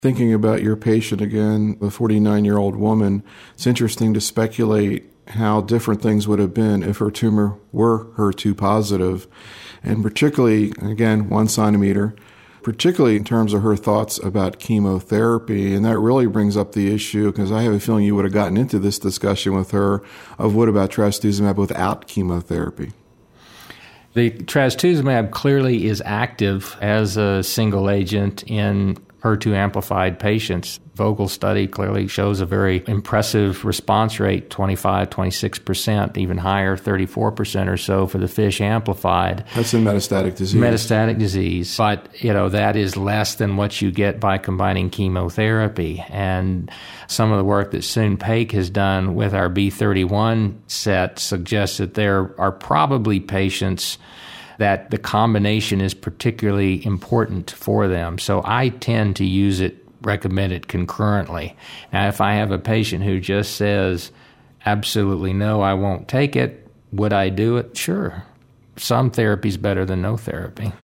Thinking about your patient again, the 49-year-old woman, it's interesting to speculate how different things would have been if her tumor were HER2 positive, and particularly, again, 1 centimeter, particularly in terms of her thoughts about chemotherapy. And that really brings up the issue, because I have a feeling you would have gotten into this discussion with her, of what about trastuzumab without chemotherapy? The trastuzumab clearly is active as a single agent in HER2-amplified patients. Vogel study clearly shows a very impressive response rate, 25, 26%, even higher, 34% or so for the FISH-amplified. That's in metastatic disease. Metastatic disease. But, that is less than what you get by combining chemotherapy. And some of the work that Soon Paik has done with our B31 set suggests that there are probably patients that the combination is particularly important for them. So I tend to recommend it concurrently. Now, if I have a patient who just says, absolutely no, I won't take it, would I do it? Sure. Some therapy is better than no therapy.